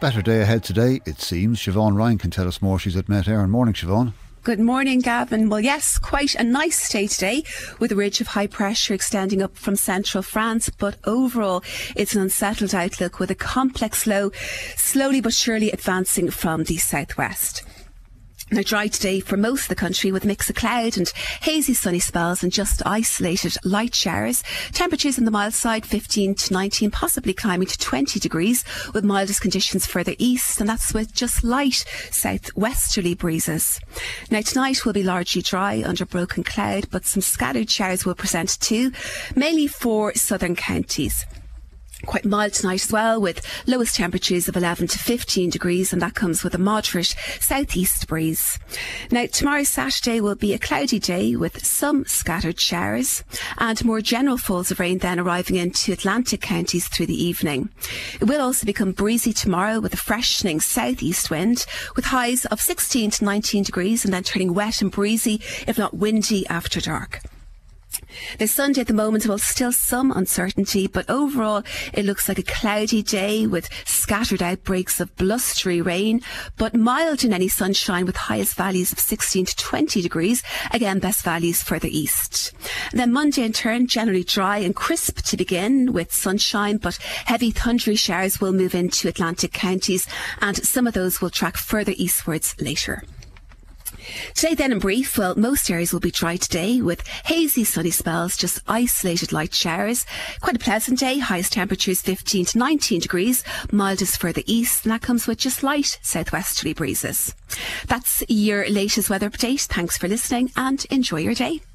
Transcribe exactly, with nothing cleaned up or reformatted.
Better day ahead today, it seems. Siobhan Ryan can tell us more. She's at Met Éireann. Morning, Siobhan. Good morning, Gavin. Well, yes, quite a nice day today with a ridge of high pressure extending up from central France. But overall, it's an unsettled outlook with a complex low slowly but surely advancing from the southwest. Now, dry today for most of the country with a mix of cloud and hazy sunny spells and just isolated light showers. Temperatures on the mild side fifteen to nineteen, possibly climbing to twenty degrees with mildest conditions further east, and that's with just light southwesterly breezes. Now, tonight will be largely dry under broken cloud, but some scattered showers will present too, mainly for southern counties. Quite mild tonight as well, with lowest temperatures of eleven to fifteen degrees, and that comes with a moderate southeast breeze. Now, tomorrow Saturday will be a cloudy day with some scattered showers and more general falls of rain then arriving into Atlantic counties through the evening. It will also become breezy tomorrow with a freshening southeast wind with highs of sixteen to nineteen degrees and then turning wet and breezy, if not windy, after dark. Now, Sunday at the moment, well, still some uncertainty, but overall it looks like a cloudy day with scattered outbreaks of blustery rain, but mild in any sunshine with highest values of sixteen to twenty degrees. Again, best values further east. And then Monday in turn, generally dry and crisp to begin with sunshine, but heavy thundery showers will move into Atlantic counties, and some of those will track further eastwards later. Today then in brief, well, most areas will be dry today with hazy sunny spells, just isolated light showers. Quite a pleasant day, highest temperatures fifteen to nineteen degrees, mildest further east, and that comes with just light southwesterly breezes. That's your latest weather update. Thanks for listening and enjoy your day.